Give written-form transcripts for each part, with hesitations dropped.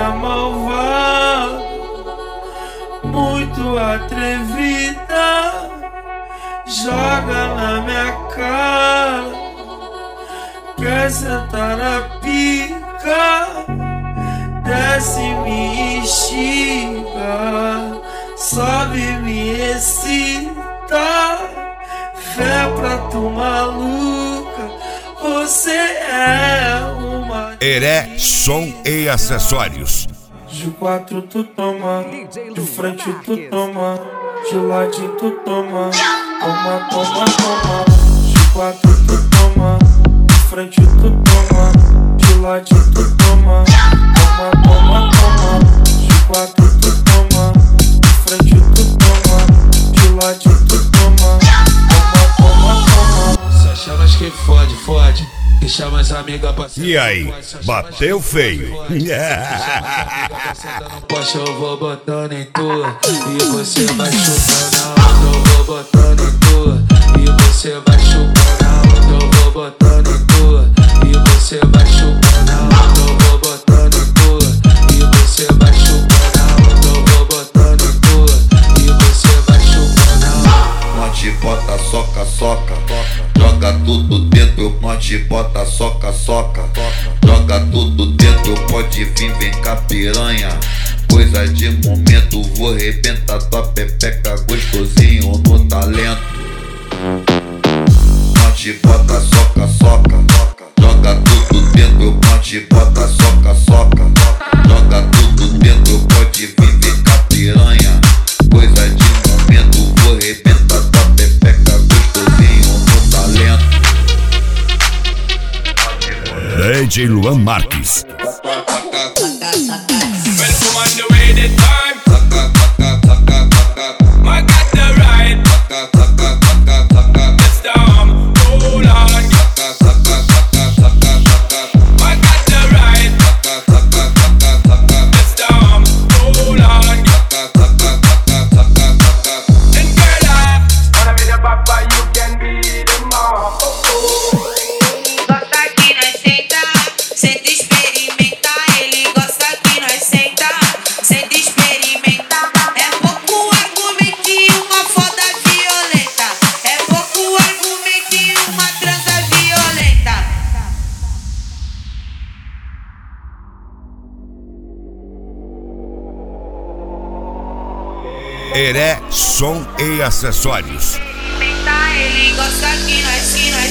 cara malvada, muito atrevida, joga na minha cara, quer sentar na pica, desce me instiga, sobe me excita, fé pra tu maluca, você é uma Heré Som e Acessórios. de quatro tu toma, de frente tu toma, de ladinho tu toma, toma, toma, toma. De quatro tu toma, de frente tu toma, de ladinho tu toma, toma, toma, toma. De quatro tu toma, de frente tu toma, de ladinho tu toma, toma, toma, toma. Só chamas que fode, fode. Deixa mais amiga pra E aí, bateu feio? Poxa, eu vou botando em tua e você vai chupando a onda. Eu vou botando em tua e você vai chupando a onda. Eu vou botando em tua e você vai chupando a onda. Eu vou botando em tua e você vai chupando a onda. Eu vou botando em tua e você vai chupando a onda. Monte bota soca, soca, joga tudo dentro. Monte bota soca, soca, joga tudo dentro. Pode vir, vem cá piranha, coisa de momento. Vou arrebentar tua pepeca gostosinho no talento. Monte bota soca, soca, joga tudo dentro. Monte bota soca, soca, joga tudo dentro. Pode vir, vem cá piranha, coisa de momento. Vou arrebentar tua pepeca gostosinho no talento. DJ Luan Marques. Heré Som e Acessórios. Ele gosta que nós senta,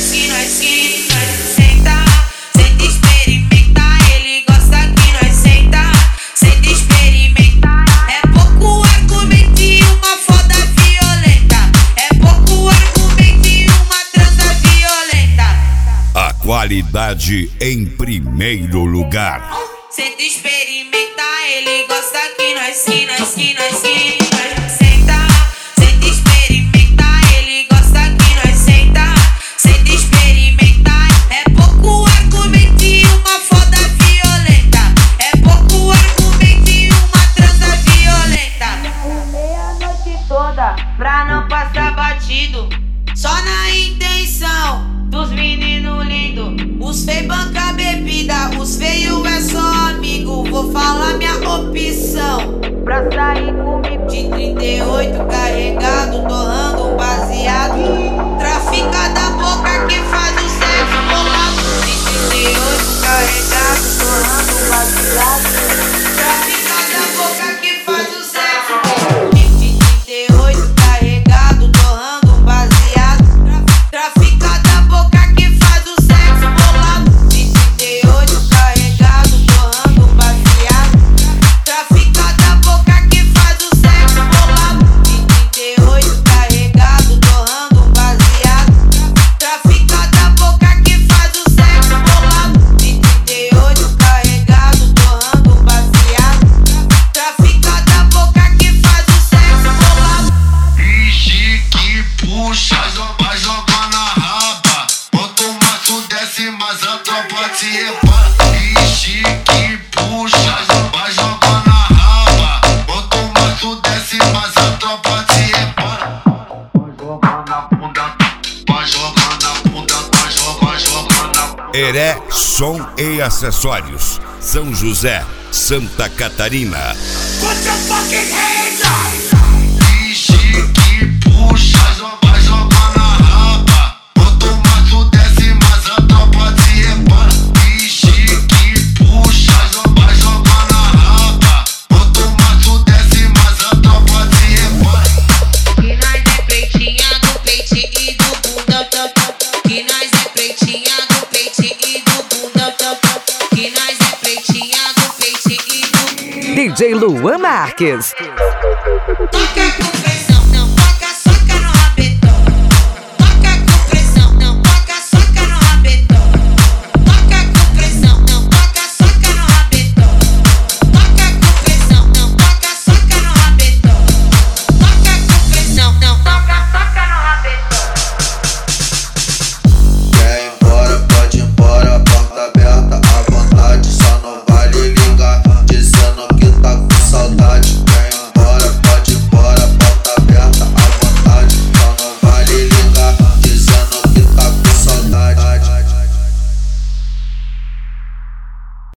senta experimenta. Ele gosta que nós senta experimenta. É pouco argumento e uma foda violenta. É pouco argumento e uma transa violenta. A qualidade em primeiro lugar. Senta experimenta. Ele gosta que nós senta experimenta. Ele gosta que nós senta experimenta. É pouco argumento e uma foda violenta. É pouco argumento e uma transa violenta. Meia-noite toda pra não passar batido, só na intenção dos meninos lindos. Os feios banca bebida, os feios é só amigo. Vou falar minha opção pra sair comigo. De 38 carregado, torrando um baseado. Trafica da boca que faz o sexo bolado. De 38 carregado, torrando um baseado. Trafica da boca que faz o sexo bolado. De 38 carregado, torrando um baseado. Trafica da boca que faz o sexo bolado. De 38 carregado, torrando um baseado. Trafica da boca que faz o sexo bolado. De 38 carregado, torrando um baseado. Heré Som e Acessórios, São José, Santa Catarina. Put your fucking hands up! Que puxa, vai jogar na raba. Quanto mais tu desce, mais a tropa se repara. Que puxa, vai jogar na raba. Quanto mais tu desce, mais a tropa se repara. Que nós é pretinha do peito e do bundão. Que nós é pretinha do peito e do bundão. Que nós é pretinha do peito e do bundão. DJ Luan Marques. Toca com pressão, não toca, soca no rabetão. Toca com pressão, não toca, soca no rabetão. Toca com pressão, não toca, soca no rabetão. Toca com pressão, não toca, soca no rabetão. Toca com pressão, não toca, soca no rabetão. Quer ir embora, pode ir embora, porta aberta à vontade. Só não vale ligar, dizendo que tá com saudade.